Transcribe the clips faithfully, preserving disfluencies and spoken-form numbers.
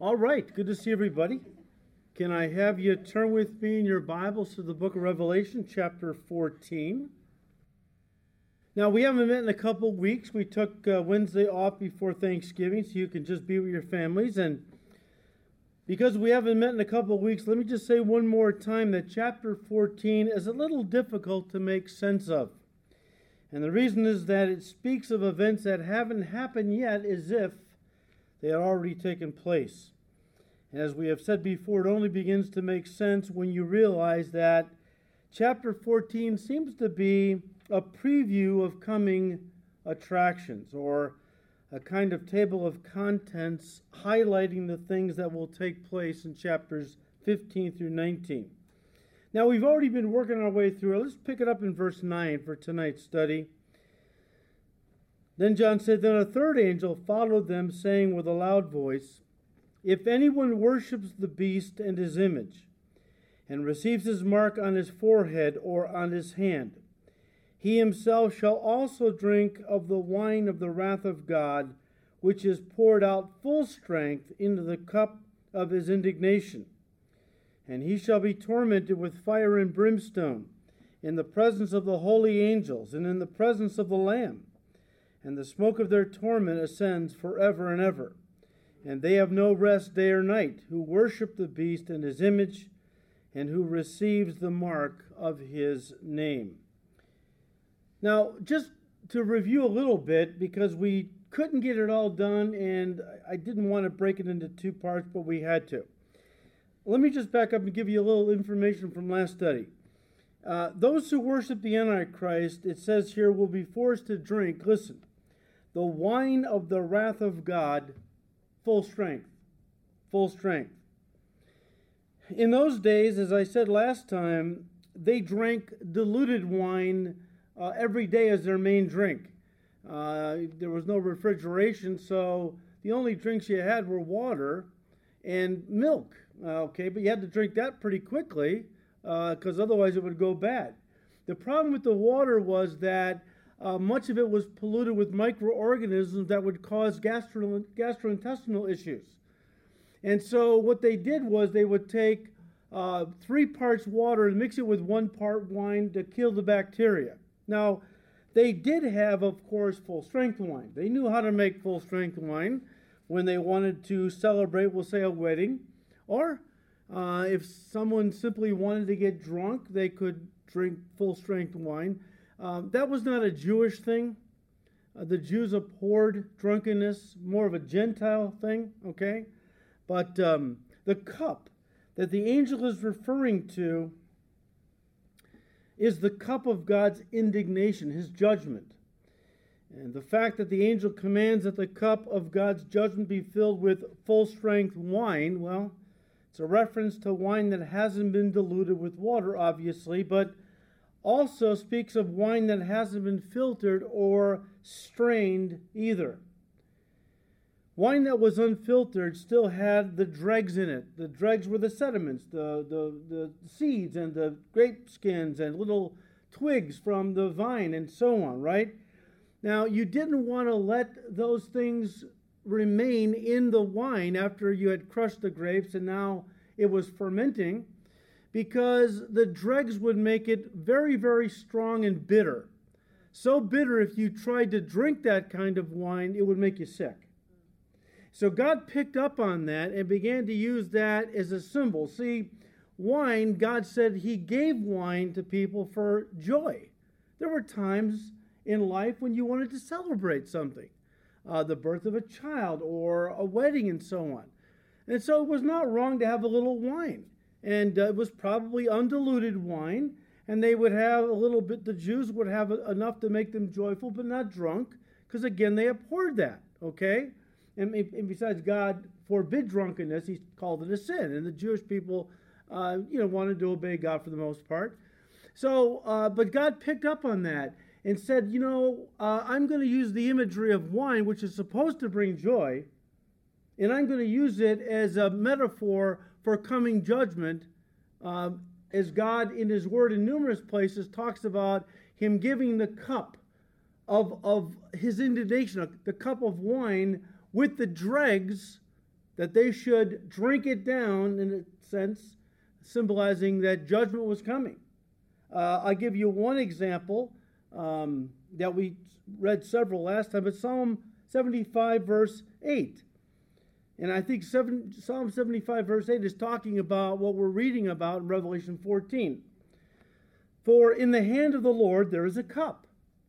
All right, good to see everybody. Can I have you turn with me in your Bibles to the book of Revelation, chapter fourteen. Now, we haven't met in a couple weeks. We took uh, Wednesday off before Thanksgiving so you can just be with your families. And because we haven't met in a couple of weeks, let me just say one more time that chapter fourteen is a little difficult to make sense of. And the reason is that it speaks of events that haven't happened yet as if they had already taken place. And as we have said before, it only begins to make sense when you realize that chapter fourteen seems to be a preview of coming attractions, or a kind of table of contents highlighting the things that will take place in chapters fifteen through nineteen. Now, we've already been working our way through it. Let's pick it up in verse nine for tonight's study. Then John said, Then a third angel followed them, saying with a loud voice, If anyone worships the beast and his image, and receives his mark on his forehead or on his hand, he himself shall also drink of the wine of the wrath of God, which is poured out full strength into the cup of his indignation. And he shall be tormented with fire and brimstone, in the presence of the holy angels, and in the presence of the Lamb. And the smoke of their torment ascends forever and ever. And they have no rest day or night, who worship the beast and his image, and who receives the mark of his name. Now, just to review a little bit, because we couldn't get it all done, and I didn't want to break it into two parts, but we had to. Let me just back up and give you a little information from last study. Uh, those who worship the Antichrist, it says here, will be forced to drink, listen, the wine of the wrath of God, full strength. Full strength. In those days, as I said last time, they drank diluted wine uh, every day as their main drink. Uh, there was no refrigeration, so the only drinks you had were water and milk. Uh, okay, but you had to drink that pretty quickly because uh, otherwise it would go bad. The problem with the water was that uh, much of it was polluted with microorganisms that would cause gastro- gastrointestinal issues. And so what they did was they would take uh, three parts water and mix it with one part wine to kill the bacteria. Now, they did have, of course, full-strength wine. They knew how to make full-strength wine when they wanted to celebrate, we'll say, a wedding. Or uh, if someone simply wanted to get drunk, they could drink full-strength wine. Um, that was not a Jewish thing. Uh, the Jews abhorred drunkenness, more of a Gentile thing, okay? But um, the cup that the angel is referring to is the cup of God's indignation, his judgment. And the fact that the angel commands that the cup of God's judgment be filled with full-strength wine, well, it's a reference to wine that hasn't been diluted with water, obviously, but also speaks of wine that hasn't been filtered or strained either. Wine that was unfiltered still had the dregs in it. The dregs were the sediments, the, the, the seeds and the grape skins and little twigs from the vine and so on, right? Now, you didn't want to let those things remain in the wine after you had crushed the grapes and now it was fermenting, because the dregs would make it very, very strong and bitter. So bitter, if you tried to drink that kind of wine, it would make you sick. So God picked up on that and began to use that as a symbol. See, wine, God said he gave wine to people for joy. There were times in life when you wanted to celebrate something, uh, the birth of a child or a wedding and so on. And so it was not wrong to have a little wine. And uh, it was probably undiluted wine, and they would have a little bit, the Jews would have enough to make them joyful, but not drunk, because again, they abhorred that, okay? And, and besides, God forbid drunkenness, he called it a sin, and the Jewish people, uh, you know, wanted to obey God for the most part. So, uh, but God picked up on that and said, you know, uh, I'm going to use the imagery of wine, which is supposed to bring joy, and I'm going to use it as a metaphor for coming judgment, uh, as God in his word in numerous places talks about him giving the cup of, of his indignation, the cup of wine with the dregs that they should drink it down, in a sense, symbolizing that judgment was coming. Uh, I'll give you one example um, that we read several last time, but Psalm seventy-five, verse eight. And I think seven, Psalm seventy-five, verse eight is talking about what we're reading about in Revelation fourteen. For in the hand of the Lord there is a cup,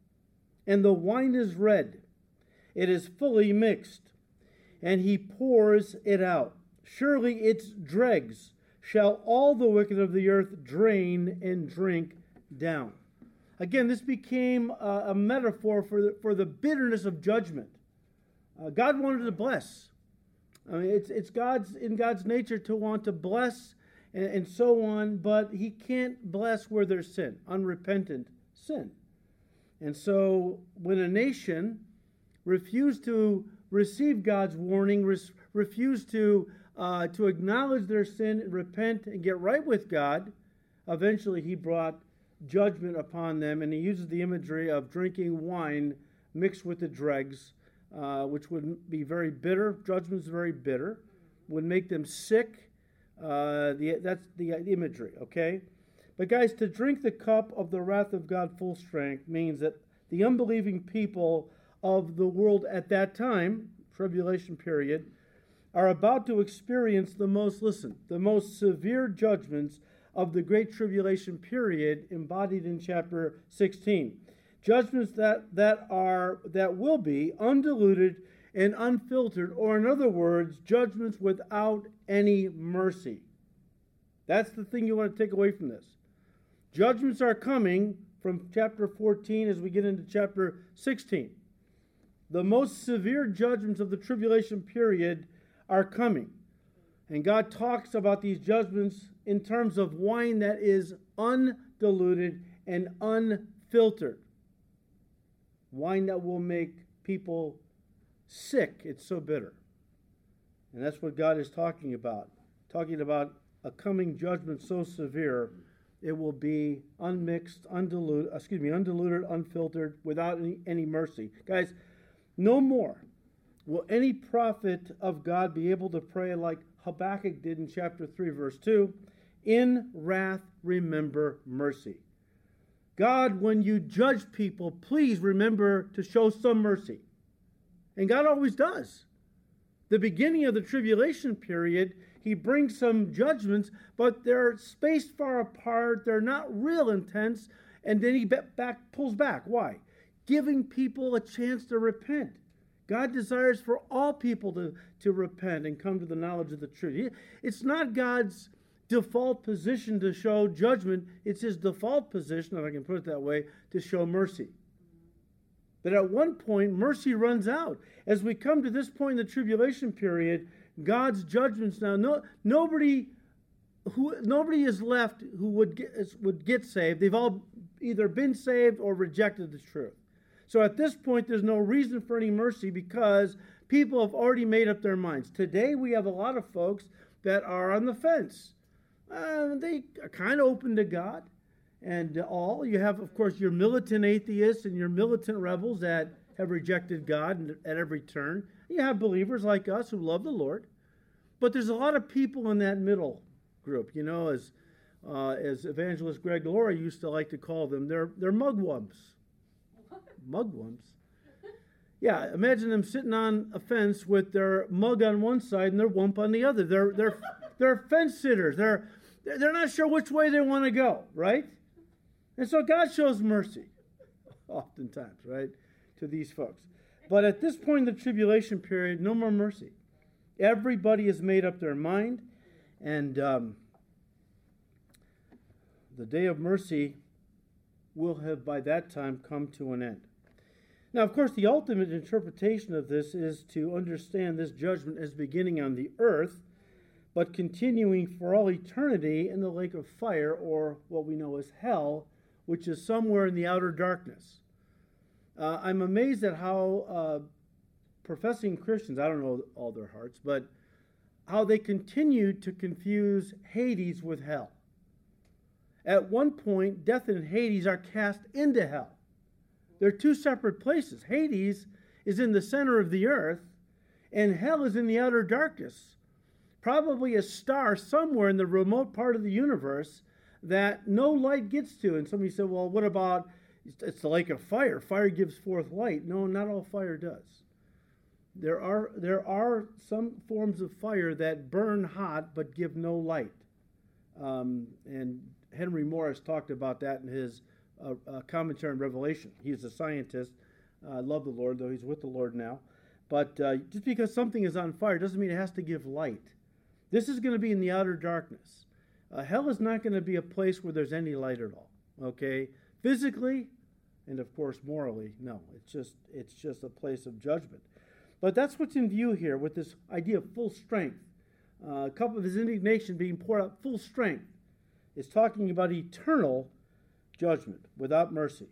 and the wine is red. It is fully mixed, and he pours it out. Surely its dregs shall all the wicked of the earth drain and drink down. Again, this became a, a metaphor for the, for the bitterness of judgment. Uh, God wanted to bless. I mean, it's it's God's in God's nature to want to bless and, and so on, but He can't bless where there's sin, unrepentant sin. And so, when a nation refused to receive God's warning, res, refused to uh, to acknowledge their sin, repent, and get right with God, eventually He brought judgment upon them, and He uses the imagery of drinking wine mixed with the dregs, uh, which would be very bitter. Judgment's very bitter, would make them sick. Uh, the, that's the imagery, okay? But guys, to drink the cup of the wrath of God full strength means that the unbelieving people of the world at that time, tribulation period, are about to experience the most, listen, the most severe judgments of the Great Tribulation period embodied in chapter sixteen. Judgments that, that are that will be undiluted and unfiltered, or in other words, judgments without any mercy. That's the thing you want to take away from this. Judgments are coming from chapter fourteen as we get into chapter sixteen. The most severe judgments of the tribulation period are coming. And God talks about these judgments in terms of wine that is undiluted and unfiltered. Wine that will make people sick. It's so bitter. And that's what God is talking about. Talking about a coming judgment so severe, it will be unmixed, undiluted, excuse me, undiluted, unfiltered, without any, any mercy. Guys, no more will any prophet of God be able to pray like Habakkuk did in chapter three, verse two, in wrath remember mercy. God, when you judge people, please remember to show some mercy. And God always does. The beginning of the tribulation period, He brings some judgments, but they're spaced far apart, they're not real intense, and then He back, pulls back. Why? Giving people a chance to repent. God desires for all people to, to repent and come to the knowledge of the truth. It's not God's default position to show judgment. It's His default position, if I can put it that way, to show mercy. But at one point, mercy runs out. As we come to this point in the tribulation period, God's judgments now, no, nobody who nobody is left who would get, would get saved. They've all either been saved or rejected the truth. So at this point, there's no reason for any mercy because people have already made up their minds. Today, we have a lot of folks that are on the fence. Uh, they are kind of open to God and all. You have, of course, your militant atheists and your militant rebels that have rejected God at every turn. You have believers like us who love the Lord. But there's a lot of people in that middle group, you know, as uh, as evangelist Greg Laurie used to like to call them. They're, they're mugwumps. Mugwumps. Yeah, imagine them sitting on a fence with their mug on one side and their wump on the other. They're they're they're fence sitters. They're they're not sure which way they want to go, right? And so God shows mercy, oftentimes, right, to these folks. But at this point in the tribulation period, no more mercy. Everybody has made up their mind, and um, the day of mercy will have by that time come to an end. Now, of course, the ultimate interpretation of this is to understand this judgment as beginning on the earth, but continuing for all eternity in the lake of fire, or what we know as hell, which is somewhere in the outer darkness. Uh, I'm amazed at how uh, professing Christians, I don't know all their hearts, but how they continue to confuse Hades with hell. At one point, death and Hades are cast into hell. They're two separate places. Hades is in the center of the earth, And hell is in the outer darkness, probably a star somewhere in the remote part of the universe that no light gets to. And somebody said, well, what about, it's the lake of fire. Fire gives forth light. No, not all fire does. There are, there are some forms of fire that burn hot but give no light. Um, and Henry Morris talked about that in his uh, uh, commentary on Revelation. He's a scientist. I uh, love the Lord, though he's with the Lord now. But uh, just because something is on fire doesn't mean it has to give light. This is going to be in the outer darkness. Uh, hell is not going to be a place where there's any light at all. Okay, physically, and of course morally, no. It's just it's just a place of judgment. But that's what's in view here with this idea of full strength. Uh, a cup of his indignation being poured out full strength is talking about eternal judgment without mercy.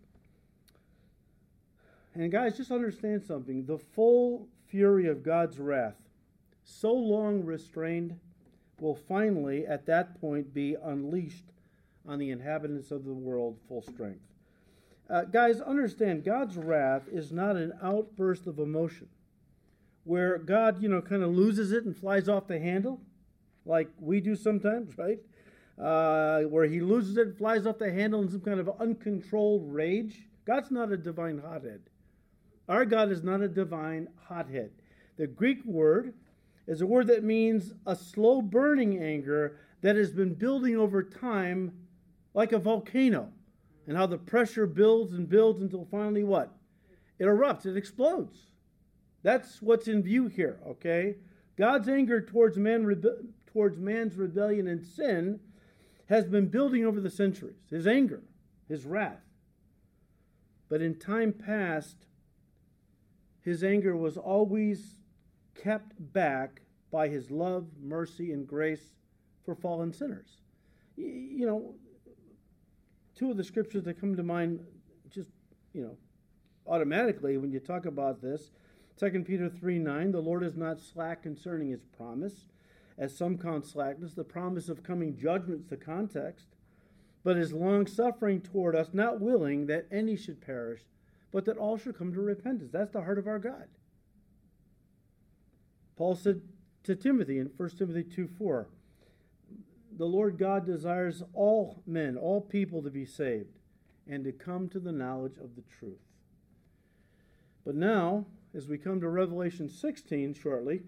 And guys, just understand something. The full fury of God's wrath, so long restrained, will finally, at that point, be unleashed on the inhabitants of the world full strength. Uh, guys, understand, God's wrath is not an outburst of emotion where God, you know, kind of loses it and flies off the handle, like we do sometimes, right? Uh, where he loses it and flies off the handle in some kind of uncontrolled rage. God's not a divine hothead. Our God is not a divine hothead. The Greek word is a word that means a slow burning anger that has been building over time like a volcano. And how the pressure builds and builds until finally what? It erupts, it explodes. That's what's in view here, okay? God's anger towards man, rebe- towards man's rebellion and sin has been building over the centuries. His anger, his wrath. But in time past, his anger was always kept back by his love, mercy, and grace for fallen sinners. You know, two of the scriptures that come to mind just, you know, automatically when you talk about this, Second Peter three nine, the Lord is not slack concerning his promise, as some count slackness, the promise of coming judgment's the context, but is long-suffering toward us, not willing that any should perish, but that all should come to repentance. That's the heart of our God. Paul said to Timothy in First Timothy two four, the Lord God desires all men, all people to be saved and to come to the knowledge of the truth. But now, as we come to Revelation sixteen shortly,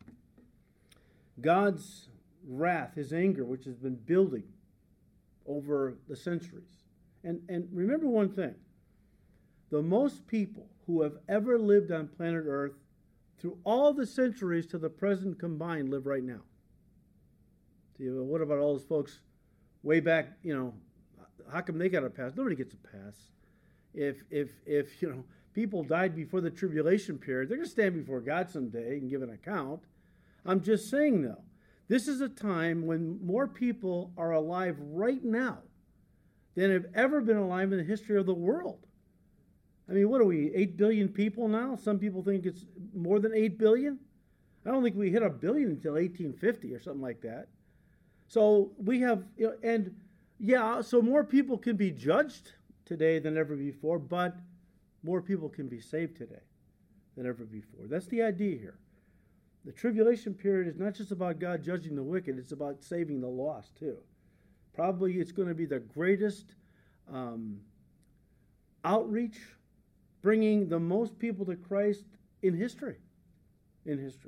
God's wrath, his anger, which has been building over the centuries. And, and remember one thing. The most people who have ever lived on planet Earth through all the centuries to the present combined live right now. See, well, what about all those folks way back, you know, how come they got a pass? Nobody gets a pass. If, if, if you know, people died before the tribulation period, they're going to stand before God someday and give an account. I'm just saying, though, this is a time when more people are alive right now than have ever been alive in the history of the world. I mean, what are we, eight billion people now? Some people think it's more than eight billion. I don't think we hit a billion until eighteen fifty or something like that. So we have, you know, and yeah, so more people can be judged today than ever before, but more people can be saved today than ever before. That's the idea here. The tribulation period is not just about God judging the wicked, it's about saving the lost too. Probably it's going to be the greatest um, outreach, bringing the most people to Christ in history. In history.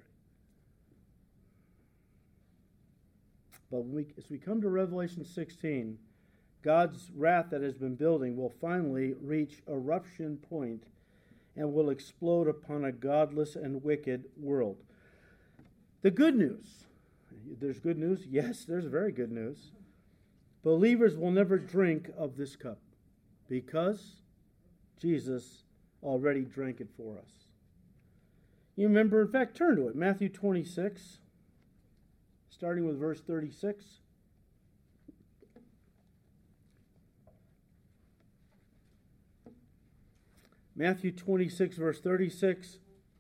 But when we, as we come to Revelation sixteen, God's wrath that has been building will finally reach eruption point and will explode upon a godless and wicked world. The good news. There's good news? Yes, there's very good news. Believers will never drink of this cup because Jesus already drank it for us. You remember, in fact, turn to it. Matthew twenty-six, starting with verse thirty-six. Matthew twenty-six, verse thirty-six.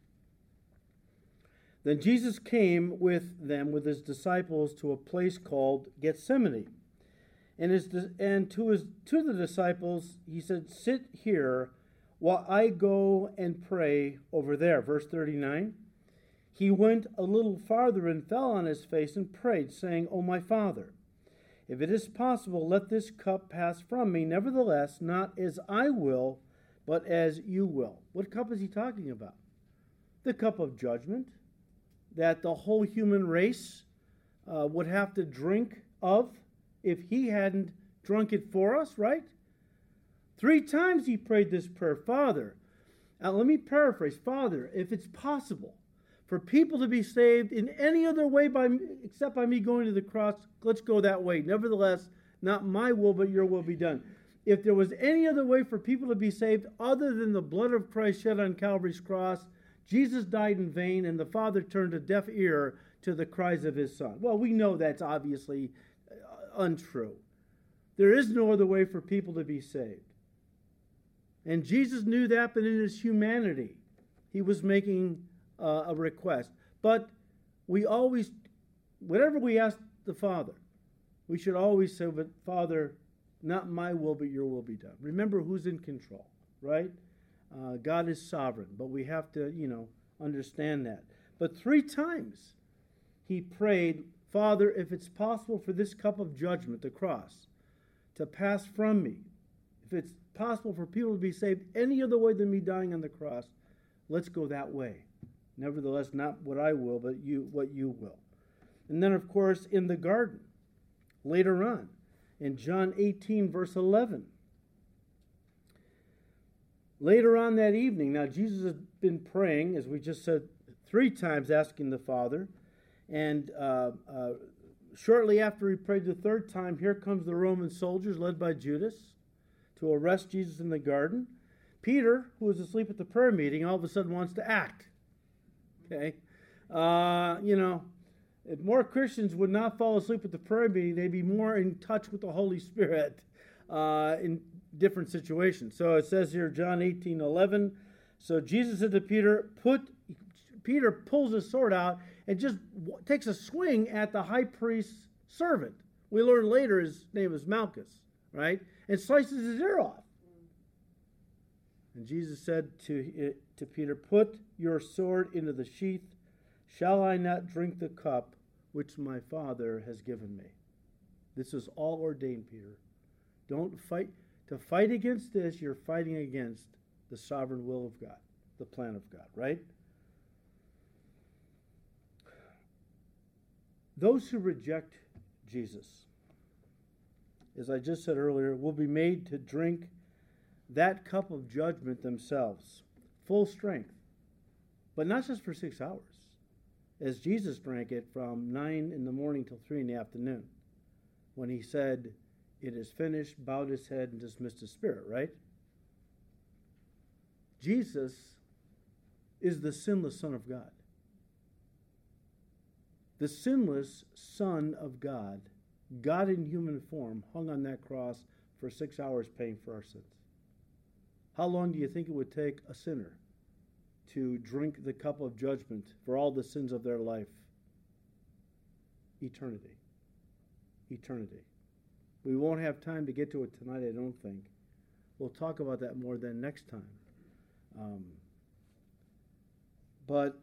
Then Jesus came with them, with his disciples, to a place called Gethsemane. And, his, and to, his, to the disciples, he said, sit here while I go and pray over there. Verse thirty-nine. he went a little farther and fell on his face and prayed, saying, O my Father, if it is possible, let this cup pass from me. Nevertheless, not as I will, but as you will. What cup is he talking about? The cup of judgment that the whole human race uh, would have to drink of if he hadn't drunk it for us, right? Three times he prayed this prayer. Father, now let me paraphrase. Father, if it's possible for people to be saved in any other way by except by me going to the cross, let's go that way. Nevertheless, not my will, but your will be done. If there was any other way for people to be saved other than the blood of Christ shed on Calvary's cross, Jesus died in vain, and the Father turned a deaf ear to the cries of his Son. Well, we know that's obviously untrue. There is no other way for people to be saved. And Jesus knew that, but in his humanity, he was making uh, a request. But we always, whatever we ask the Father, we should always say, but Father, not my will, but your will be done. Remember who's in control, right? Uh, God is sovereign, but we have to, you know, understand that. But three times he prayed, Father, if it's possible for this cup of judgment, the cross, to pass from me, if it's possible for people to be saved any other way than me dying on the cross, let's go that way. Nevertheless, not what I will, but you, what you will. And then, of course, in the garden, later on, in John eighteen, verse eleven, later on that evening, now Jesus has been praying, as we just said, three times asking the Father. And uh, uh, shortly after he prayed the third time, here comes the Roman soldiers led by Judas to arrest Jesus in the garden. Peter, who was asleep at the prayer meeting, all of a sudden wants to act. Okay? Uh, you know, if more Christians would not fall asleep at the prayer meeting, they'd be more in touch with the Holy Spirit uh, in different situations. So it says here, John eighteen eleven, so Jesus said to Peter, put, Peter pulls his sword out and just w- takes a swing at the high priest's servant. We learn later his name is Malchus, right? And slices his ear off. And Jesus said to, to Peter, put your sword into the sheath. Shall I not drink the cup which my Father has given me? This is all ordained, Peter. Don't fight. To fight against this, you're fighting against the sovereign will of God, the plan of God, right? Those who reject Jesus, as I just said earlier, will be made to drink that cup of judgment themselves, full strength, but not just for six hours, as Jesus drank it from nine in the morning till three in the afternoon, when he said, it is finished, bowed his head, and dismissed his spirit, right? Jesus is the sinless Son of God. The sinless Son of God, God in human form, hung on that cross for six hours paying for our sins. How long do you think it would take a sinner to drink the cup of judgment for all the sins of their life? Eternity. Eternity. We won't have time to get to it tonight, I don't think. We'll talk about that more then next time. Um, but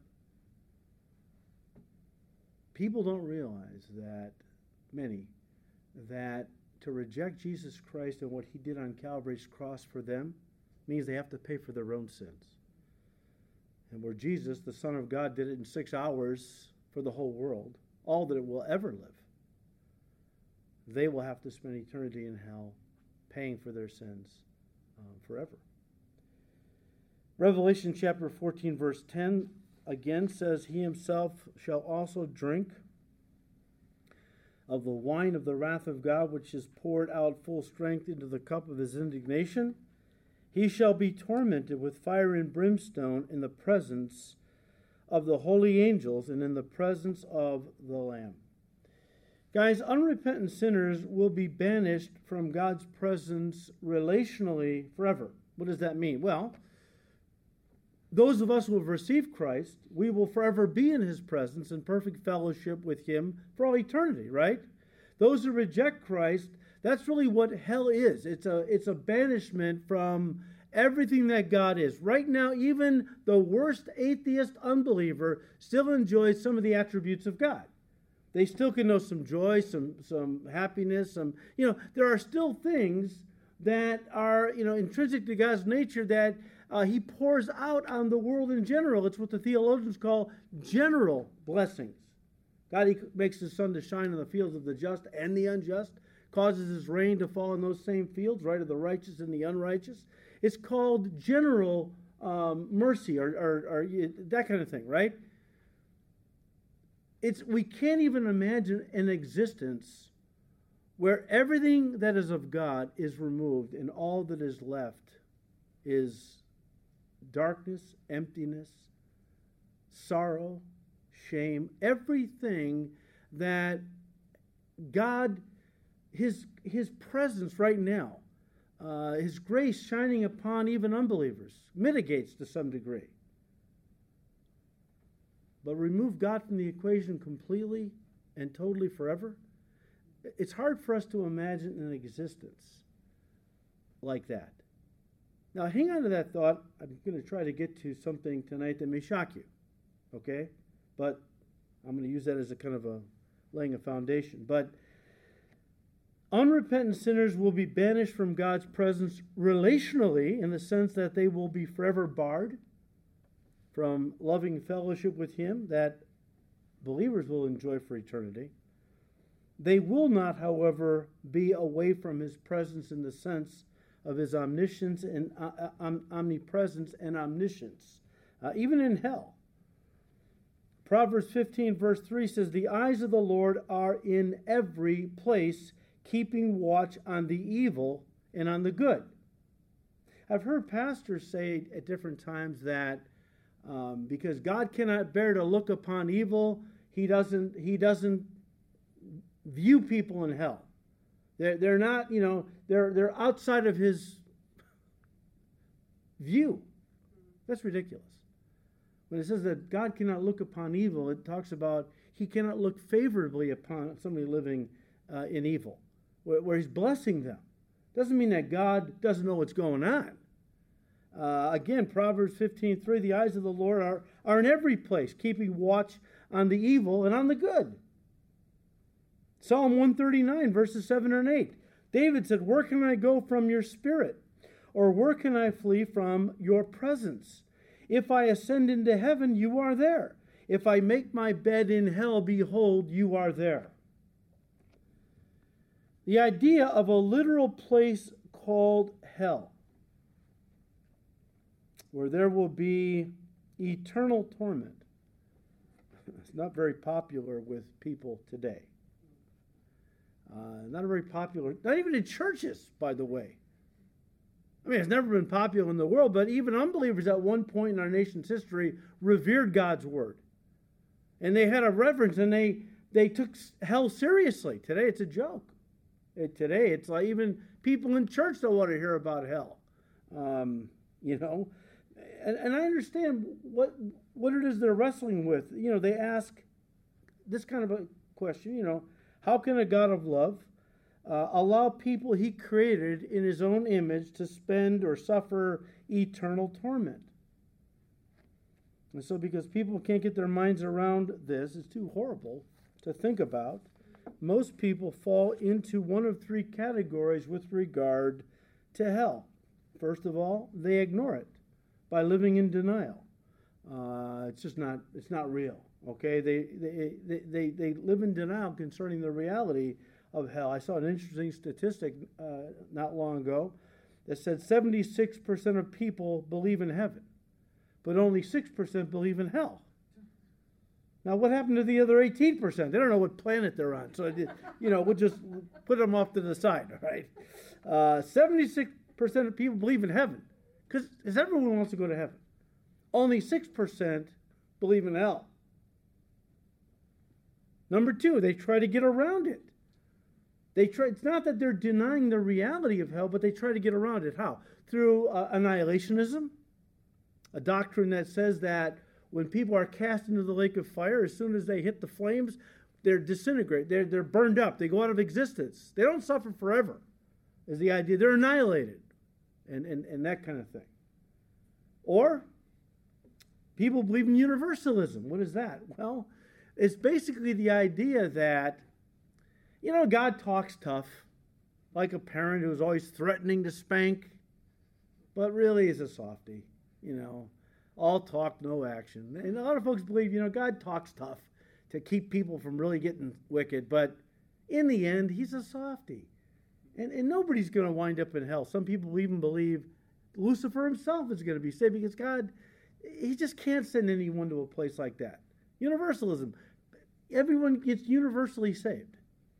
people don't realize that, many, that to reject Jesus Christ and what he did on Calvary's cross for them means they have to pay for their own sins. And where Jesus, the Son of God, did it in six hours for the whole world, all that it will ever live, they will have to spend eternity in hell paying for their sins um, forever. Revelation chapter fourteen, verse ten, again says, he himself shall also drink of the wine of the wrath of God, which is poured out full strength into the cup of his indignation. He shall be tormented with fire and brimstone in the presence of the holy angels and in the presence of the Lamb. Guys, unrepentant sinners will be banished from God's presence relationally forever. What does that mean? Well, those of us who have received Christ, we will forever be in his presence in perfect fellowship with him for all eternity, right? Those who reject Christ, that's really what hell is. It's a, it's a banishment from everything that God is. Right now, even the worst atheist unbeliever still enjoys some of the attributes of God. They still can know some joy, some some happiness, some, you know, there are still things that are, you know, intrinsic to God's nature that uh, he pours out on the world in general. It's what the theologians call general blessings. God, he makes his sun to shine on the fields of the just and the unjust, causes his rain to fall in those same fields, right, of the righteous and the unrighteous. It's called general um, mercy or, or, or that kind of thing, right? It's, we can't even imagine an existence where everything that is of God is removed and all that is left is darkness, emptiness, sorrow, shame, everything that God, his, his presence right now, uh, his grace shining upon even unbelievers, mitigates to some degree. But remove God from the equation completely and totally forever, it's hard for us to imagine an existence like that. Now, hang on to that thought. I'm going to try to get to something tonight that may shock you, okay? But I'm going to use that as a kind of a laying a foundation. But unrepentant sinners will be banished from God's presence relationally, in the sense that they will be forever barred from loving fellowship with him that believers will enjoy for eternity. They will not, however, be away from his presence in the sense of his omniscience and uh, um, omnipresence and omniscience, uh, even in hell. Proverbs fifteen verse three says, "The eyes of the Lord are in every place, keeping watch on the evil and on the good." I've heard pastors say at different times that Um, because God cannot bear to look upon evil, he doesn't he doesn't view people in hell. They're, they're not, you know, they're they're outside of his view. That's ridiculous. When it says that God cannot look upon evil, it talks about he cannot look favorably upon somebody living uh, in evil, where, where he's blessing them. Doesn't mean that God doesn't know what's going on. Uh, again, Proverbs fifteen three, "The eyes of the Lord are, are in every place, keeping watch on the evil and on the good." Psalm one thirty-nine, verses seven and eight. David said, "Where can I go from your spirit? Or where can I flee from your presence? If I ascend into heaven, you are there. If I make my bed in hell, behold, you are there." The idea of a literal place called hell, where there will be eternal torment, it's not very popular with people today. Uh, not very popular, not even in churches, by the way. I mean, it's never been popular in the world, but even unbelievers at one point in our nation's history revered God's word. And they had a reverence, and they, they took hell seriously. Today, it's a joke. It, today, it's like even people in church don't want to hear about hell. Um, you know, and, and I understand what what it is they're wrestling with. You know, they ask this kind of a question, you know, how can a God of love uh, allow people he created in his own image to spend or suffer eternal torment? And so because people can't get their minds around this, it's too horrible to think about, most people fall into one of three categories with regard to hell. First of all, they ignore it by living in denial. Uh, it's just not, it's not real. Okay, they, they they they they live in denial concerning the reality of hell. I saw an interesting statistic uh, not long ago that said seventy-six percent of people believe in heaven, but only six percent believe in hell. Now, what happened to the other eighteen percent? They don't know what planet they're on, so you know we'll just put them off to the side. All right, uh, seventy-six percent of people believe in heaven because everyone wants to go to heaven. Only six percent believe in hell. Number two, they try to get around it. They try. It's not that they're denying the reality of hell, but they try to get around it. How? Through uh, annihilationism, a doctrine that says that when people are cast into the lake of fire, as soon as they hit the flames, they're disintegrate. They're, they're burned up. They go out of existence. They don't suffer forever, is the idea. They're annihilated. and, and, and that kind of thing. Or people believe in universalism. What is that? Well, it's basically the idea that, you know, God talks tough, like a parent who's always threatening to spank, but really is a softie, you know, all talk, no action. And a lot of folks believe, you know, God talks tough to keep people from really getting wicked, but in the end, he's a softie. And, and nobody's going to wind up in hell. Some people even believe Lucifer himself is going to be saved because God, he just can't send anyone to a place like that. Universalism. Everyone gets universally saved.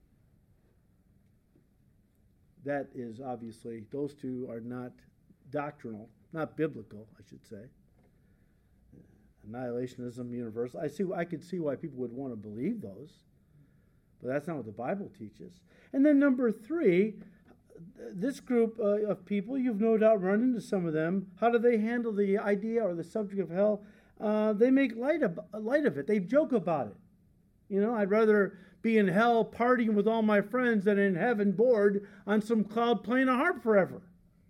That is obviously, those two are not doctrinal, not biblical, I should say. Annihilationism, universal. I see. I could see why people would want to believe those, but that's not what the Bible teaches. And then number three, this group uh, of people, you've no doubt run into some of them. How do they handle the idea or the subject of hell? Uh, they make light of, light of it. They joke about it. You know, I'd rather be in hell partying with all my friends than in heaven bored on some cloud playing a harp forever.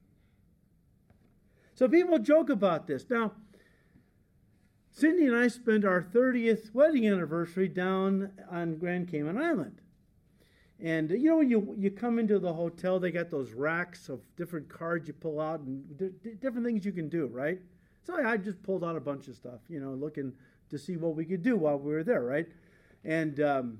So people joke about this. Now, Cindy and I spent our thirtieth wedding anniversary down on Grand Cayman Island. And, you know, when you, you come into the hotel, they got those racks of different cards you pull out and d- different things you can do, right? So I just pulled out a bunch of stuff, you know, looking to see what we could do while we were there, right? And um,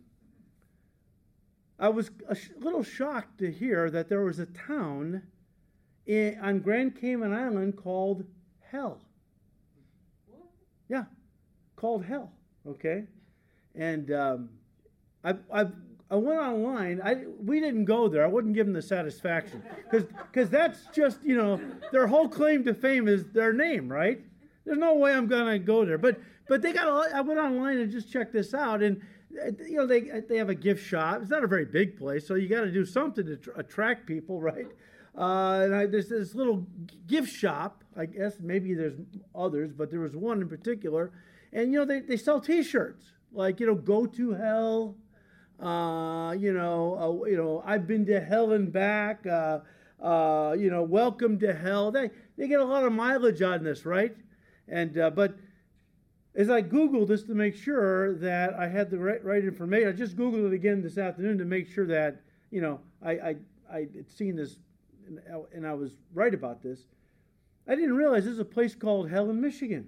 I was a sh- little shocked to hear that there was a town in, on Grand Cayman Island called Hell. What? Yeah, called Hell, okay? And um, I, I, I went online. I, we didn't go there. I wouldn't give them the satisfaction. Because that's just, you know, their whole claim to fame is their name, right? There's no way I'm going to go there. But but they got. A, I went online and just checked this out. And, you know, they they have a gift shop. It's not a very big place, so you got to do something to tr- attract people, right? Uh, and I, there's this little gift shop. I guess maybe there's others, but there was one in particular. And, you know, they, they sell T-shirts. Like, you know, go to hell. Uh, you know, uh, you know, I've been to hell and back. Uh, uh, you know, welcome to hell. They they get a lot of mileage on this, right? And uh, but as I Googled this to make sure that I had the right, right information, I just Googled it again this afternoon to make sure that, you know, I I I had seen this and, and I was right about this. I didn't realize there's a place called Hell in Michigan.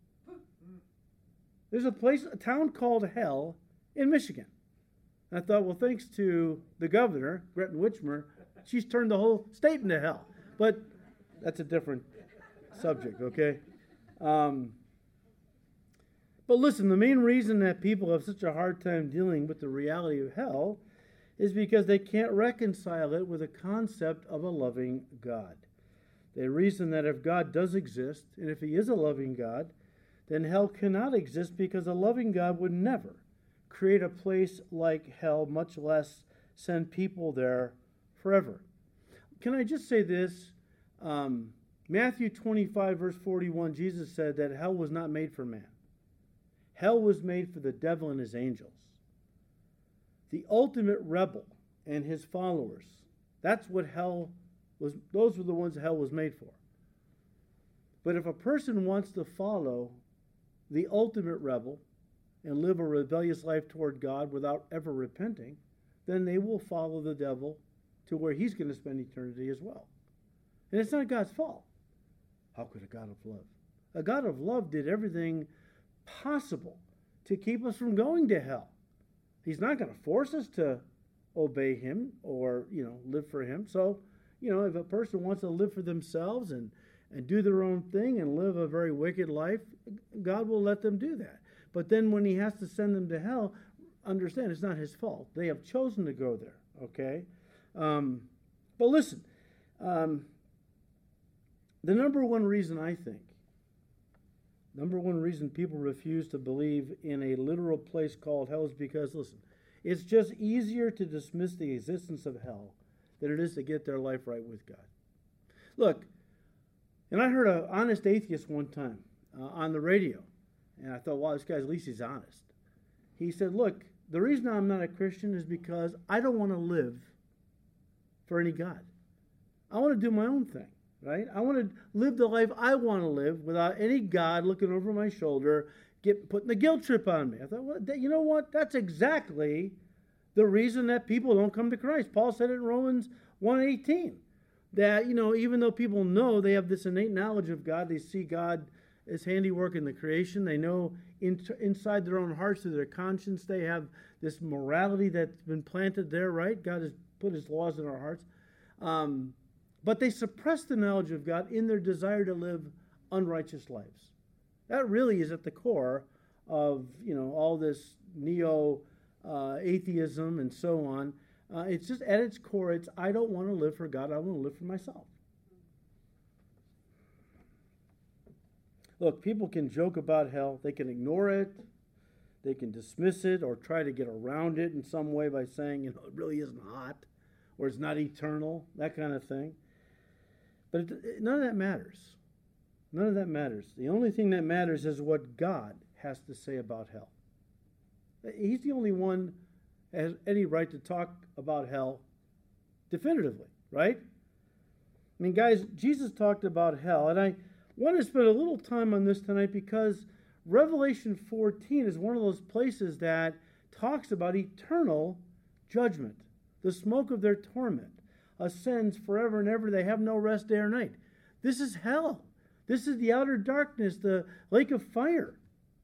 There's a place, a town called Hell in Michigan. I thought, well, thanks to the governor, Gretchen Whitmer, she's turned the whole state into hell. But that's a different subject, okay? Um, but listen, the main reason that people have such a hard time dealing with the reality of hell is because they can't reconcile it with the concept of a loving God. They reason that if God does exist, and if he is a loving God, then hell cannot exist because a loving God would never create a place like hell, much less send people there forever. Can I just say this? Um, Matthew twenty-five, verse forty-one, Jesus said that hell was not made for man. Hell was made for the devil and his angels. The ultimate rebel and his followers. That's what hell was. Those were the ones hell was made for. But if a person wants to follow the ultimate rebel and live a rebellious life toward God without ever repenting, then they will follow the devil to where he's going to spend eternity as well. And it's not God's fault. How could a God of love? A God of love did everything possible to keep us from going to hell. He's not going to force us to obey him or, you know, live for him. So, you know, if a person wants to live for themselves and, and do their own thing and live a very wicked life, God will let them do that. But then when he has to send them to hell, understand it's not his fault. They have chosen to go there, okay? Um, but listen, um, the number one reason I think, number one reason people refuse to believe in a literal place called hell is because, listen, it's just easier to dismiss the existence of hell than it is to get their life right with God. Look, and I heard an honest atheist one time uh, on the radio. And I thought, wow, this guy, at least he's honest. He said, look, the reason I'm not a Christian is because I don't want to live for any God. I want to do my own thing, right? I want to live the life I want to live without any God looking over my shoulder, get putting the guilt trip on me. I thought, well, you know what? That's exactly the reason that people don't come to Christ. Paul said it in Romans one eighteen, that, you know, even though people know they have this innate knowledge of God, they see God as handiwork in the creation, they know in, inside their own hearts, through their conscience, they have this morality that's been planted there, right? God has put his laws in our hearts. Um, but they suppress the knowledge of God in their desire to live unrighteous lives. That really is at the core of, you know, all this neo uh, atheism and so on. Uh, it's just at its core, it's I don't want to live for God, I want to live for myself. Look, people can joke about hell, they can ignore it, they can dismiss it or try to get around it in some way by saying, you know, it really isn't hot or it's not eternal, that kind of thing. But it, it, none of that matters. None of that matters. The only thing that matters is what God has to say about hell. He's the only one that has any right to talk about hell definitively, right? I mean, guys, Jesus talked about hell, and I want to spend a little time on this tonight because Revelation fourteen is one of those places that talks about eternal judgment. The smoke of their torment ascends forever and ever. They have no rest day or night. This is hell. This is the outer darkness, the lake of fire.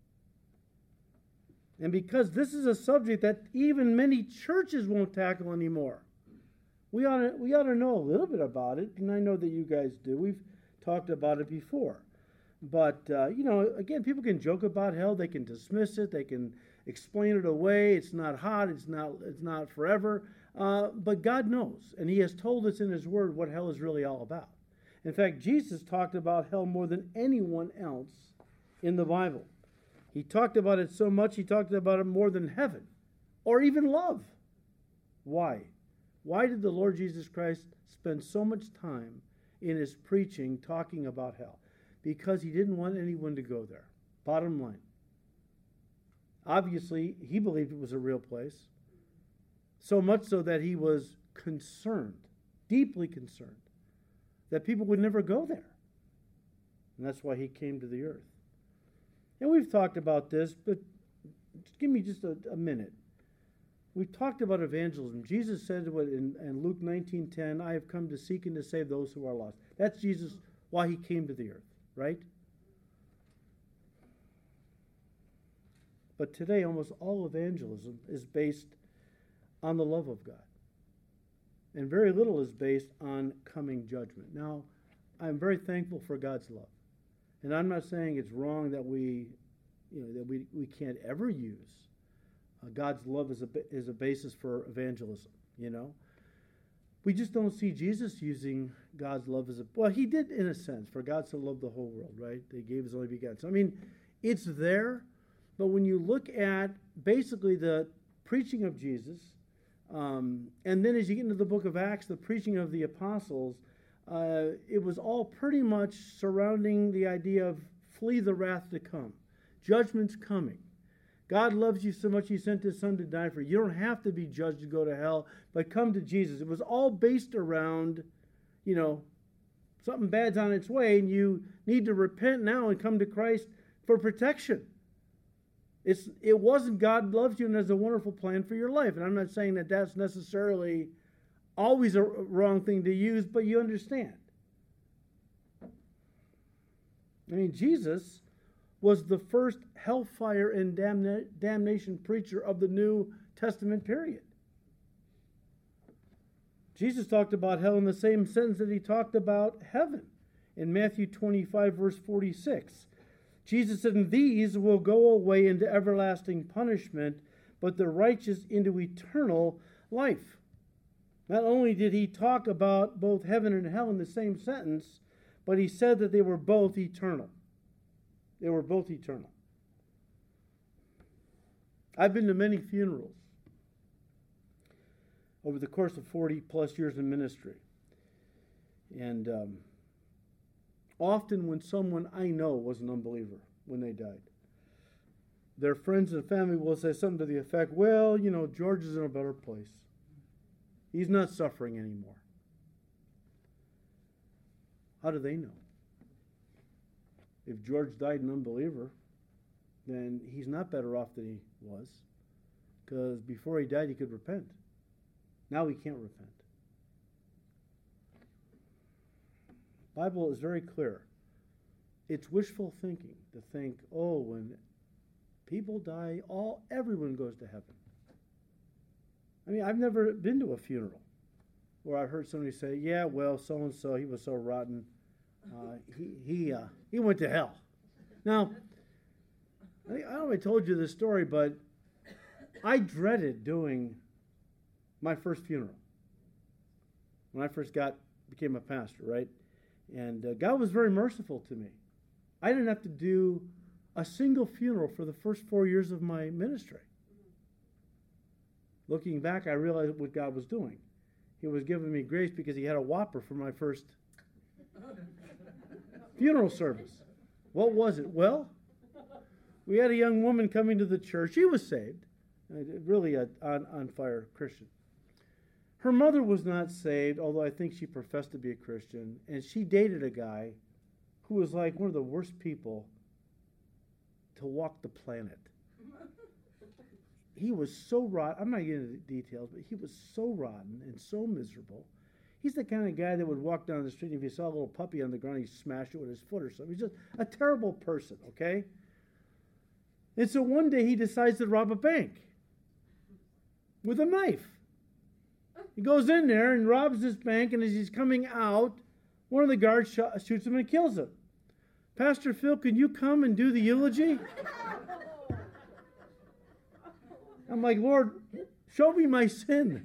And because this is a subject that even many churches won't tackle anymore, we ought to, we ought to know a little bit about it, and I know that you guys do. We've talked about it before. But, uh, you know, again, people can joke about hell. They can dismiss it. They can explain it away. It's not hot. It's not, it's not forever. Uh, but God knows, and he has told us in his word what hell is really all about. In fact, Jesus talked about hell more than anyone else in the Bible. He talked about it so much, he talked about it more than heaven or even love. Why? Why did the Lord Jesus Christ spend so much time in his preaching talking about hell? Because he didn't want anyone to go there. Bottom line. Obviously, he believed it was a real place. So much so that he was concerned, deeply concerned, that people would never go there. And that's why he came to the earth. And we've talked about this, but just give me just a, a minute. We've talked about evangelism. Jesus said what in, in Luke nineteen ten, I have come to seek and to save those who are lost. That's Jesus, why he came to the earth, right? But today, almost all evangelism is based on the love of God. And very little is based on coming judgment. Now, I'm very thankful for God's love. And I'm not saying it's wrong that we, you know, that we, we can't ever use uh, God's love as a, as a basis for evangelism, you know. We just don't see Jesus using God's love as a, well, he did in a sense, for God so loved the whole world, right? He gave his only begotten. So, I mean, it's there, but when you look at basically the preaching of Jesus, um, and then as you get into the book of Acts, the preaching of the apostles, Uh, it was all pretty much surrounding the idea of flee the wrath to come. Judgment's coming. God loves you so much he sent his son to die for you. You don't have to be judged to go to hell, but come to Jesus. It was all based around, you know, something bad's on its way and you need to repent now and come to Christ for protection. It's, it wasn't God loves you and has a wonderful plan for your life. And I'm not saying that that's necessarily always a wrong thing to use, but you understand. I mean, Jesus was the first hellfire and damna- damnation preacher of the New Testament period. Jesus talked about hell in the same sentence that he talked about heaven. In Matthew twenty-five, verse forty-six, Jesus said, "And these will go away into everlasting punishment, but the righteous into eternal life." Not only did he talk about both heaven and hell in the same sentence, but he said that they were both eternal. They were both eternal. I've been to many funerals over the course of forty plus years in ministry. And um, often when someone I know was an unbeliever when they died, their friends and family will say something to the effect, well, you know, George is in a better place. He's not suffering anymore. How do they know? If George died an unbeliever, then he's not better off than he was, because before he died he could repent. Now he can't repent. The Bible is very clear. It's wishful thinking to think, oh, when people die, all everyone goes to heaven. I mean, I've never been to a funeral where I've heard somebody say, yeah, well, so-and-so, he was so rotten, uh, he he uh, he went to hell. Now, I don't know if I told you this story, but I dreaded doing my first funeral when I first got became a pastor, right? And uh, God was very merciful to me. I didn't have to do a single funeral for the first four years of my ministry. Looking back, I realized what God was doing. He was giving me grace because he had a whopper for my first funeral service. What was it? Well, we had a young woman coming to the church. She was saved, really a on, on fire Christian. Her mother was not saved, although I think she professed to be a Christian, and she dated a guy who was like one of the worst people to walk the planet. He was so rotten. I'm not getting into the details, but he was so rotten and so miserable. He's the kind of guy that would walk down the street, and if he saw a little puppy on the ground, he'd smash it with his foot or something. He's just a terrible person, okay? And so one day he decides to rob a bank with a knife. He goes in there and robs this bank, and as he's coming out, one of the guards sh- shoots him and kills him. Pastor Phil, can you come and do the eulogy? I'm like, Lord, show me my sin.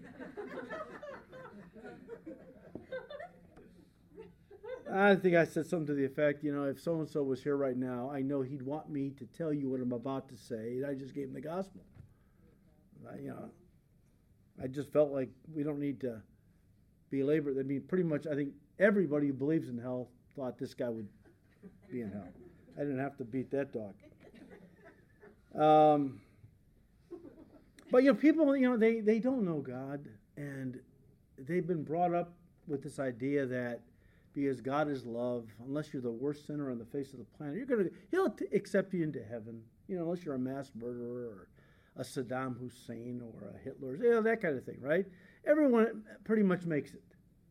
I think I said something to the effect, you know, if so-and-so was here right now, I know he'd want me to tell you what I'm about to say. I just gave him the gospel. I, you know, I just felt like we don't need to belabor it. I mean, pretty much, I think everybody who believes in hell thought this guy would be in hell. I didn't have to beat that dog. Um, but, you know, people, you know, they, they don't know God, and they've been brought up with this idea that because God is love, unless you're the worst sinner on the face of the planet, you're gonna He'll t- accept you into heaven. You know, unless you're a mass murderer or a Saddam Hussein or a Hitler, you know, that kind of thing, right? Everyone pretty much makes it.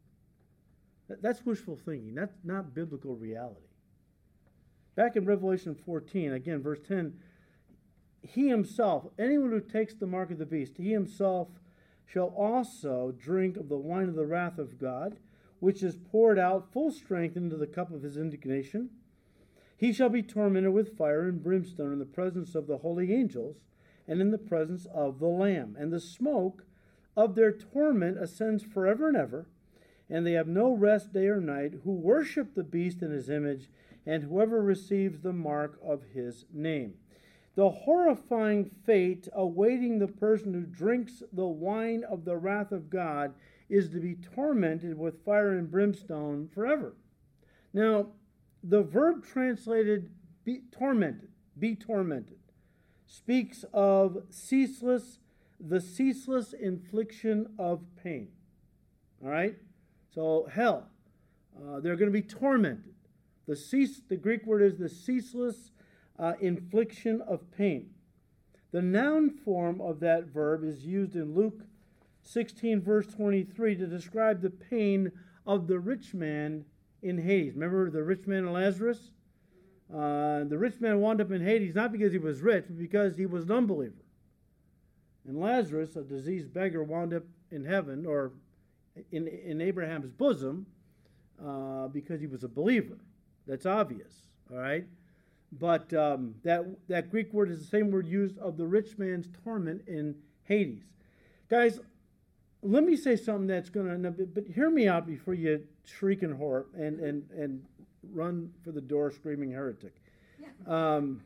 That's wishful thinking. That's not biblical reality. Back in Revelation fourteen, again, verse ten, he himself, anyone who takes the mark of the beast, he himself shall also drink of the wine of the wrath of God, which is poured out full strength into the cup of his indignation. He shall be tormented with fire and brimstone in the presence of the holy angels and in the presence of the Lamb. And the smoke of their torment ascends forever and ever, and they have no rest day or night, who worship the beast in his image, and whoever receives the mark of his name. The horrifying fate awaiting the person who drinks the wine of the wrath of God is to be tormented with fire and brimstone forever. Now, the verb translated be tormented, be tormented, speaks of ceaseless, the ceaseless infliction of pain. All right? So, hell, uh, they're going to be tormented. The cease, the Greek word is the ceaseless uh, infliction of pain. The noun form of that verb is used in Luke sixteen, verse twenty-three, to describe the pain of the rich man in Hades. Remember the rich man and Lazarus? Uh, the rich man wound up in Hades not because he was rich, but because he was an unbeliever. And Lazarus, a diseased beggar, wound up in heaven, or in, in Abraham's bosom, uh, because he was a believer. That's obvious, all right? But um, that, that Greek word is the same word used of the rich man's torment in Hades. Guys, let me say something that's going to, but hear me out before you shriek in horror and, and, and run for the door screaming heretic. Um,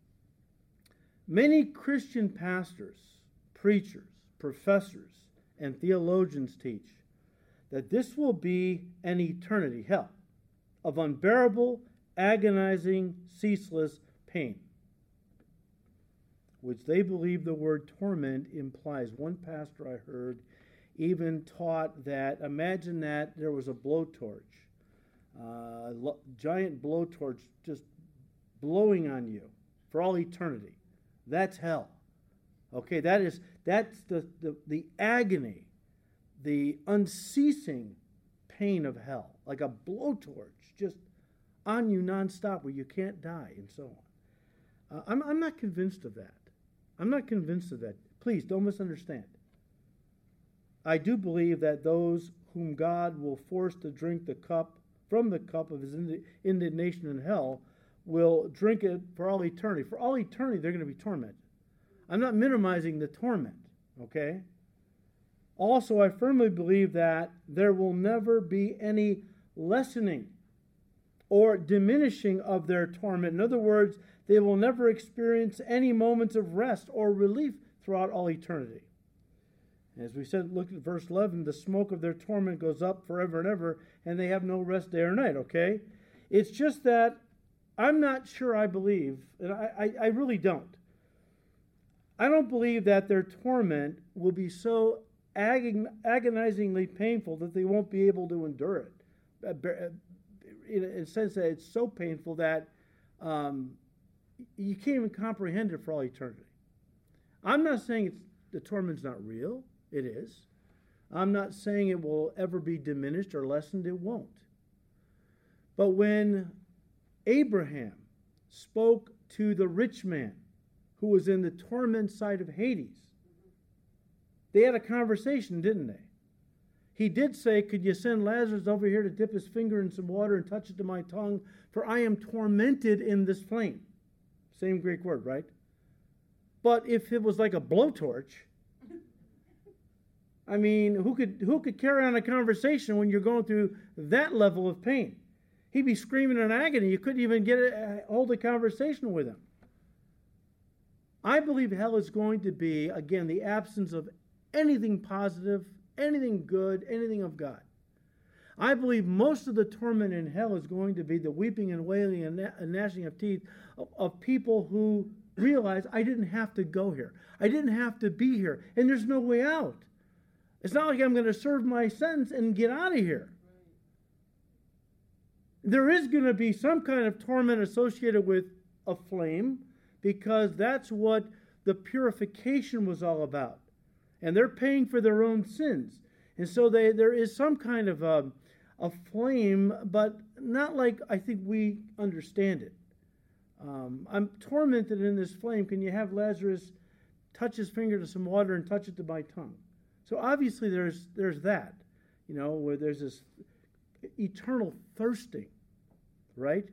many Christian pastors, preachers, professors, and theologians teach that this will be an eternity, hell, of unbearable, agonizing, ceaseless pain, which they believe the word torment implies. One pastor I heard even taught that, imagine that there was a blowtorch uh, lo- giant blowtorch just blowing on you for all eternity. That's hell. Okay, that is that's the, the, the agony, the unceasing pain of hell, like a blowtorch just on you nonstop where you can't die and so on. Uh, I'm, I'm not convinced of that. I'm not convinced of that. Please don't misunderstand. I do believe that those whom God will force to drink the cup from the cup of his indignation in hell will drink it for all eternity. For all eternity, they're going to be tormented. I'm not minimizing the torment, okay? Also, I firmly believe that there will never be any lessening or diminishing of their torment. In other words, they will never experience any moments of rest or relief throughout all eternity. As we said, look at verse eleven, the smoke of their torment goes up forever and ever, and they have no rest day or night, okay? It's just that I'm not sure I believe, and I, I, I really don't. I don't believe that their torment will be so agon- agonizingly painful that they won't be able to endure it. In a sense that it's so painful that um, you can't even comprehend it for all eternity. I'm not saying it's, the torment's not real. It is. I'm not saying it will ever be diminished or lessened. It won't. But when Abraham spoke to the rich man who was in the torment side of Hades, they had a conversation, didn't they? He did say, could you send Lazarus over here to dip his finger in some water and touch it to my tongue? For I am tormented in this flame. Same Greek word, right? But if it was like a blowtorch, I mean, who could who could carry on a conversation when you're going through that level of pain? He'd be screaming in agony. You couldn't even get a, hold a conversation with him. I believe hell is going to be, again, the absence of anything positive, anything good, anything of God. I believe most of the torment in hell is going to be the weeping and wailing and, and gnashing of teeth of, of people who realize I didn't have to go here. I didn't have to be here. And there's no way out. It's not like I'm going to serve my sentence and get out of here. There is going to be some kind of torment associated with a flame because that's what the purification was all about. And they're paying for their own sins. And so they, there is some kind of a, a flame, but not like I think we understand it. Um, I'm tormented in this flame. Can you have Lazarus touch his finger to some water and touch it to my tongue? So obviously there's there's that, you know, where there's this eternal thirsting, right?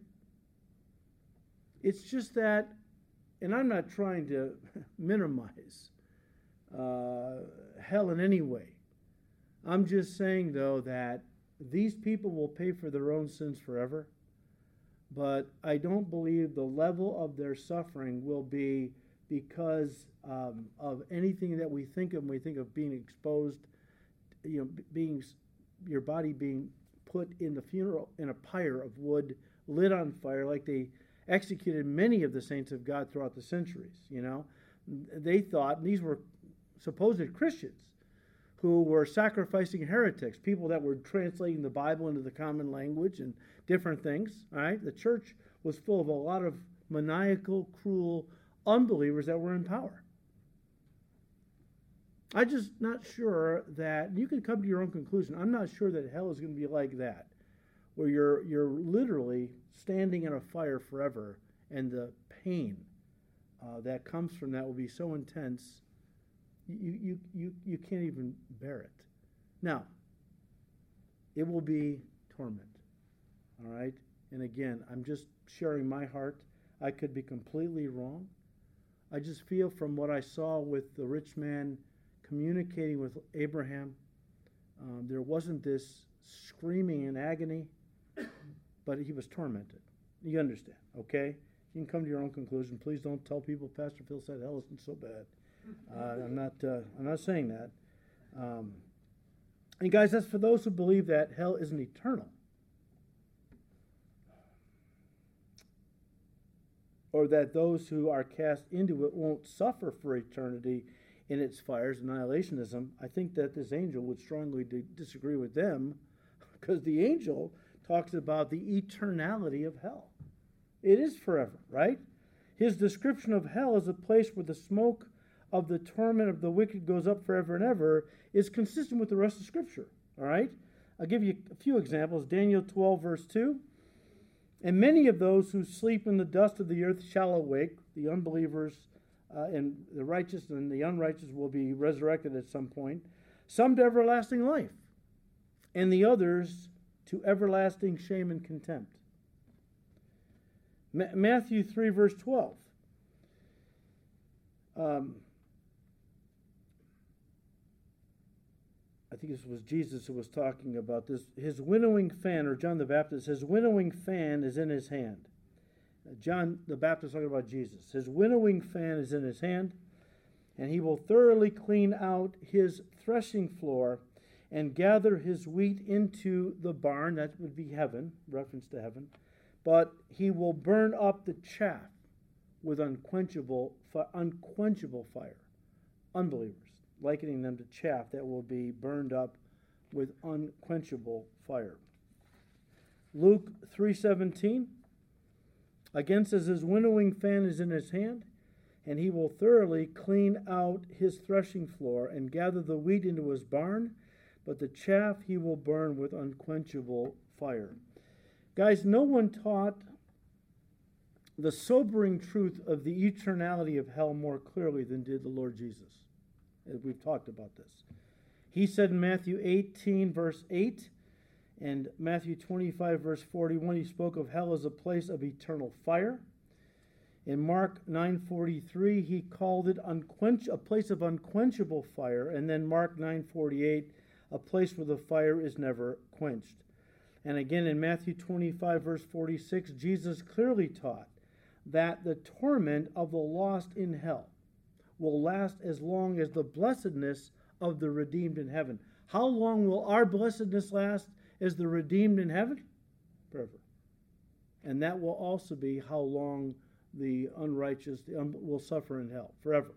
It's just that, and I'm not trying to minimize uh, hell in any way. I'm just saying, though, that these people will pay for their own sins forever, but I don't believe the level of their suffering will be because um, of anything that we think of when we think of being exposed, you know, being your body being put in the funeral in a pyre of wood lit on fire, like they executed many of the saints of God throughout the centuries. You know, they thought, and these were supposed Christians who were sacrificing heretics, people that were translating the Bible into the common language and different things. All right, the church was full of a lot of maniacal, cruel unbelievers that were in power. I'm just not sure that, you can come to your own conclusion, I'm not sure that hell is going to be like that, where you're you're literally standing in a fire forever, and the pain uh, that comes from that will be so intense, you, you, you, you can't even bear it. Now, it will be torment, all right? And again, I'm just sharing my heart. I could be completely wrong. I just feel from what I saw with the rich man communicating with Abraham, um, there wasn't this screaming in agony, but he was tormented. You understand, okay? You can come to your own conclusion. Please don't tell people Pastor Phil said hell isn't so bad. Uh, I'm not. Uh, I'm not saying that. Um, and guys, that's for those who believe that hell isn't eternal, or that those who are cast into it won't suffer for eternity in its fires, annihilationism. I think that this angel would strongly d- disagree with them, because the angel talks about the eternality of hell. It is forever, right? His description of hell as a place where the smoke of the torment of the wicked goes up forever and ever is consistent with the rest of Scripture, all right? I'll give you a few examples. Daniel twelve, verse two. And many of those who sleep in the dust of the earth shall awake. The unbelievers uh, and the righteous and the unrighteous will be resurrected at some point. Some to everlasting life, and the others to everlasting shame and contempt. Ma- Matthew three, verse twelve. Um, I think this was Jesus who was talking about this. His winnowing fan, or John the Baptist, his winnowing fan is in his hand. John the Baptist talking about Jesus. His winnowing fan is in his hand, and he will thoroughly clean out his threshing floor and gather his wheat into the barn. That would be heaven, reference to heaven. But he will burn up the chaff with unquenchable, unquenchable fire. Unbelievers, likening them to chaff that will be burned up with unquenchable fire. Luke three seventeen, again says, his winnowing fan is in his hand, and he will thoroughly clean out his threshing floor and gather the wheat into his barn, but the chaff he will burn with unquenchable fire. Guys, no one taught the sobering truth of the eternality of hell more clearly than did the Lord Jesus. We've talked about this. He said in Matthew eighteen, verse eight, and Matthew twenty-five, verse forty-one, he spoke of hell as a place of eternal fire. In Mark nine forty-three, he called it unquench- a place of unquenchable fire. And then Mark nine forty-eight, a place where the fire is never quenched. And again in Matthew twenty-five, verse forty-six, Jesus clearly taught that the torment of the lost in hell will last as long as the blessedness of the redeemed in heaven. How long will our blessedness last as the redeemed in heaven? Forever. And that will also be how long the unrighteous the un- will suffer in hell. Forever.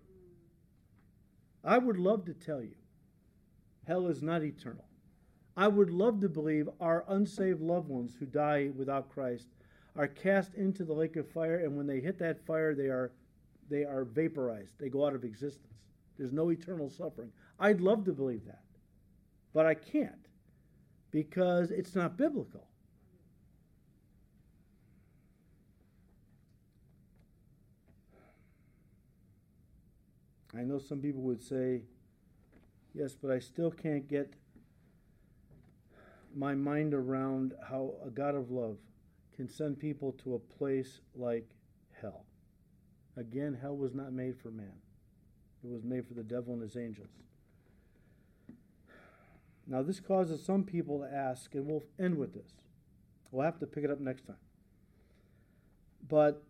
I would love to tell you, hell is not eternal. I would love to believe our unsaved loved ones who die without Christ are cast into the lake of fire, and when they hit that fire, they are they are vaporized. They go out of existence. There's no eternal suffering. I'd love to believe that, but I can't, because it's not biblical. I know some people would say, yes, but I still can't get my mind around how a God of love can send people to a place like hell. Again, hell was not made for man. It was made for the devil and his angels. Now, this causes some people to ask, and we'll end with this. We'll have to pick it up next time. But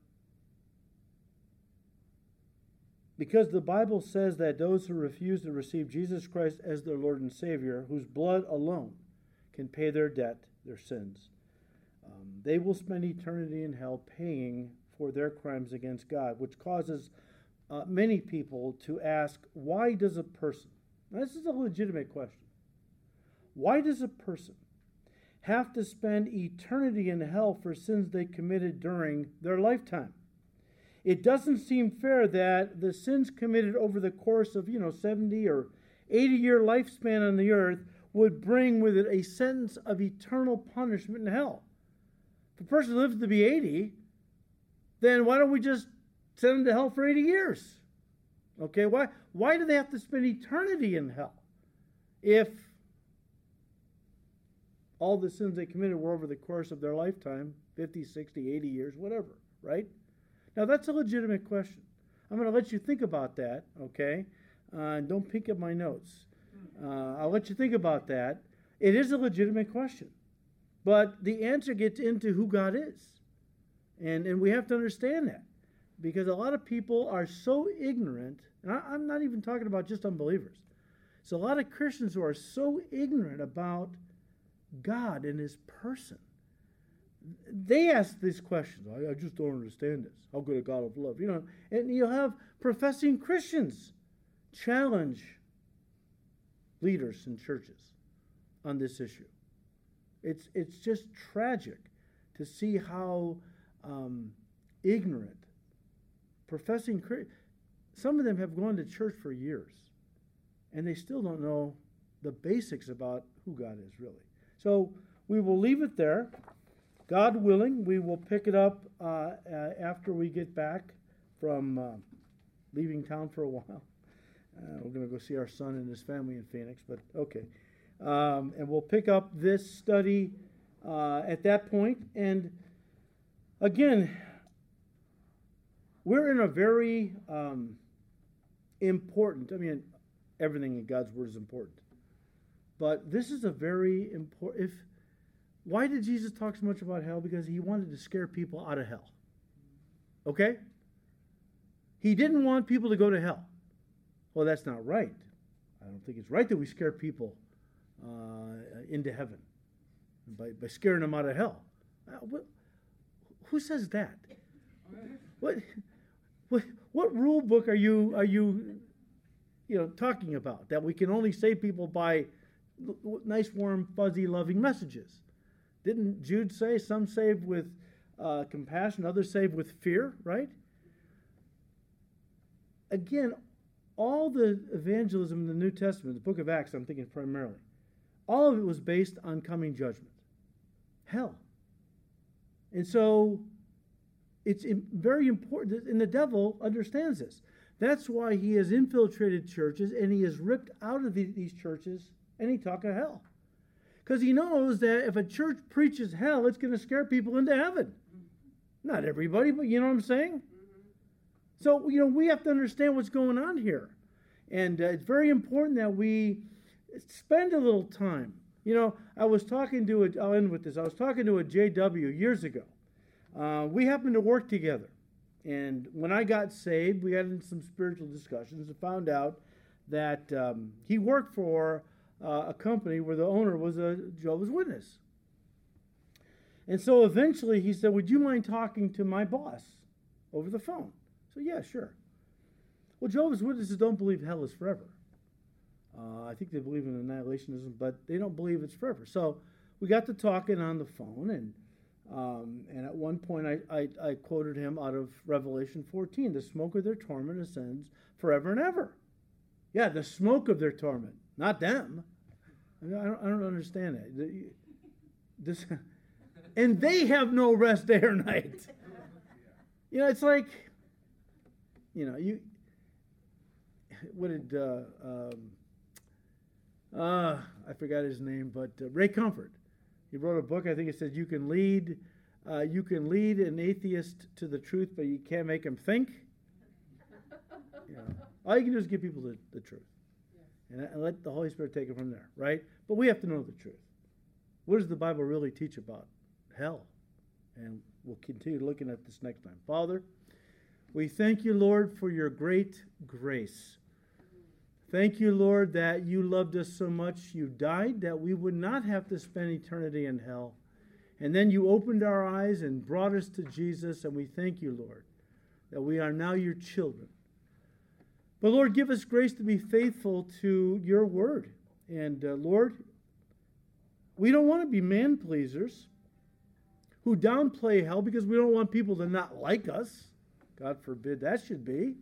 because the Bible says that those who refuse to receive Jesus Christ as their Lord and Savior, whose blood alone can pay their debt, their sins, um, they will spend eternity in hell paying for their crimes against God, which causes uh, many people to ask, why does a person, now this is a legitimate question, why does a person have to spend eternity in hell for sins they committed during their lifetime? It doesn't seem fair that the sins committed over the course of, you know, seventy or eighty year lifespan on the earth would bring with it a sentence of eternal punishment in hell. If a person lives to be eighty, then why don't we just send them to hell for eighty years? Okay, why, why do they have to spend eternity in hell if all the sins they committed were over the course of their lifetime, fifty, sixty, eighty years, whatever, right? Now, that's a legitimate question. I'm going to let you think about that, okay? Uh, don't peek at my notes. Uh, I'll let you think about that. It is a legitimate question. But the answer gets into who God is. And, and we have to understand that. Because a lot of people are so ignorant, and I, I'm not even talking about just unbelievers. It's a lot of Christians who are so ignorant about God and His person. They ask these questions. I, I just don't understand this. How could a God of love? You know, and you'll have professing Christians challenge leaders in churches on this issue. It's, it's just tragic to see how um, ignorant professing Christians, some of them have gone to church for years, and they still don't know the basics about who God is, really. So we will leave it there. God willing, we will pick it up uh, uh, after we get back from uh, leaving town for a while. Uh, we're going to go see our son and his family in Phoenix, but okay. Um, and we'll pick up this study uh, at that point. And again, we're in a very um, important, I mean, everything in God's Word is important. But this is a very important, if, why did Jesus talk so much about hell? Because he wanted to scare people out of hell. Okay? He didn't want people to go to hell. Well, that's not right. I don't think it's right that we scare people uh, into heaven by, by scaring them out of hell. Uh, what, who says that? What, what what rule book are you are you you know talking about? That we can only save people by nice, warm, fuzzy, loving messages? Didn't Jude say some saved with uh, compassion, others saved with fear? Right? Again, all the evangelism in the New Testament, the book of Acts, I'm thinking primarily, all of it was based on coming judgment, hell. And so it's very important, and the devil understands this. That's why he has infiltrated churches, and he has ripped out of the, these churches any talk of hell. Because he knows that if a church preaches hell, it's going to scare people into heaven. Not everybody, but you know what I'm saying? So, you know, we have to understand what's going on here. And uh, it's very important that we spend a little time. You know, I was talking to, a, I'll end with this, I was talking to a J W years ago. Uh, we happened to work together. And when I got saved, we had some spiritual discussions and found out that um, he worked for uh, a company where the owner was a Jehovah's Witness. And so eventually he said, would you mind talking to my boss over the phone? So, yeah, sure. Well, Jehovah's Witnesses don't believe hell is forever. Uh, I think they believe in annihilationism, but they don't believe it's forever. So we got to talking on the phone, and um, and at one point I, I, I quoted him out of Revelation fourteen, the smoke of their torment ascends forever and ever. Yeah, the smoke of their torment, not them. I don't, I don't understand that. This, and they have no rest day or night. You know, it's like... You know, you, what did, uh, um, uh, I forgot his name, but uh, Ray Comfort. He wrote a book, I think it said, you can lead, uh, you can lead an atheist to the truth, but you can't make him think. You know, all you can do is give people the, the truth. And, and let the Holy Spirit take it from there, right? But we have to know the truth. What does the Bible really teach about hell? And we'll continue looking at this next time. Father, we thank you, Lord, for your great grace. Thank you, Lord, that you loved us so much you died that we would not have to spend eternity in hell. And then you opened our eyes and brought us to Jesus, and we thank you, Lord, that we are now your children. But, Lord, give us grace to be faithful to your word. And, uh, Lord, we don't want to be man-pleasers who downplay hell because we don't want people to not like us. God forbid that should be.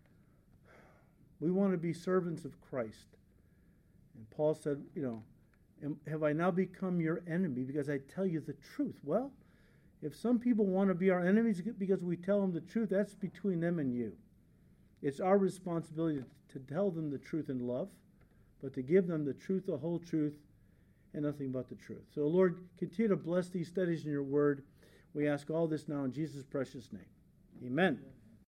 We want to be servants of Christ. And Paul said, you know, have I now become your enemy because I tell you the truth? Well, if some people want to be our enemies because we tell them the truth, that's between them and you. It's our responsibility to tell them the truth in love, but to give them the truth, the whole truth, and nothing but the truth. So, Lord, continue to bless these studies in your word. We ask all this now in Jesus' precious name. Amen.